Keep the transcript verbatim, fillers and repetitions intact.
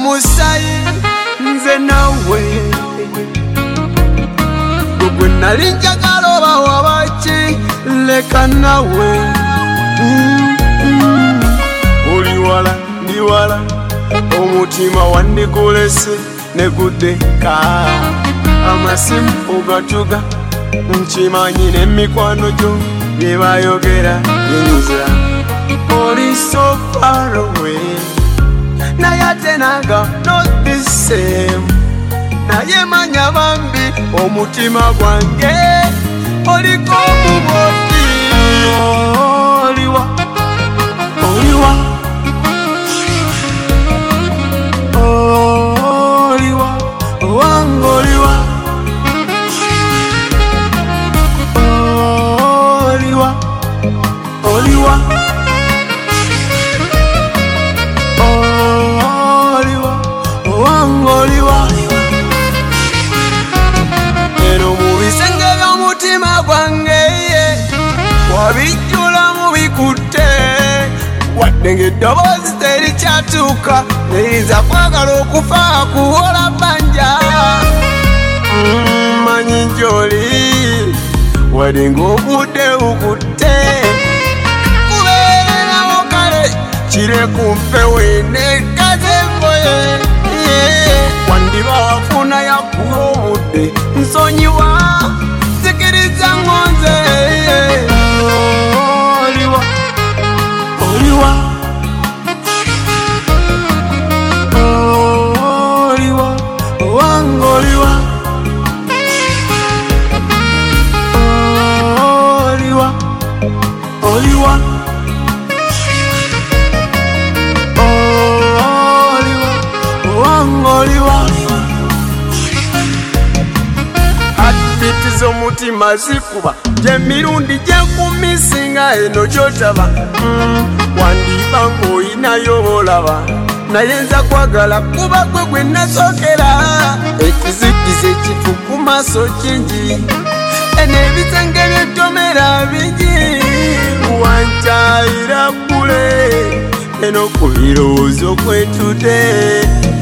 musayi nze nawe gwe nali njagala oba wabaki leka nawe oli wala ndi wala omutima wandikulese negudeka amasimu ogatuga nkimanyi n'emikwano gyo bye bayogera yinza oli so far away naye ate nanga not the same naye manya bambi omutima gwange oliko omuboti oliwa oliwa oliwa wange oliwa oliwa oliwa oliwa wange oliwa eno mubisenge by'omutima gwange wabijjula mubikutte wadde ng'eddoboozi terikyatuuka neyinza kwagala okufa kuwola bbanja manyi njoli wadde ng'obudde bukutte kubeererawo kale kire kumpewe nekazemboye wandiba wafuna yakuwa obudde nsonyiwa sikiriza ngonze oliwa oliwa oliwa wange oliwa oliwa oliwa oliwa wange oliwa atiti z'omutima zikuba gy'emirundi gy'enkumisinga eno gy'otaba wandiba ng'oyinayo bolaba naye nza kwagala kuba gwe gwe nasookera ekizikiza ekifu ku maaso kingi eno ebisenge by'ettomera bingi wankyayira ggule eno ku birowoozo kwetudde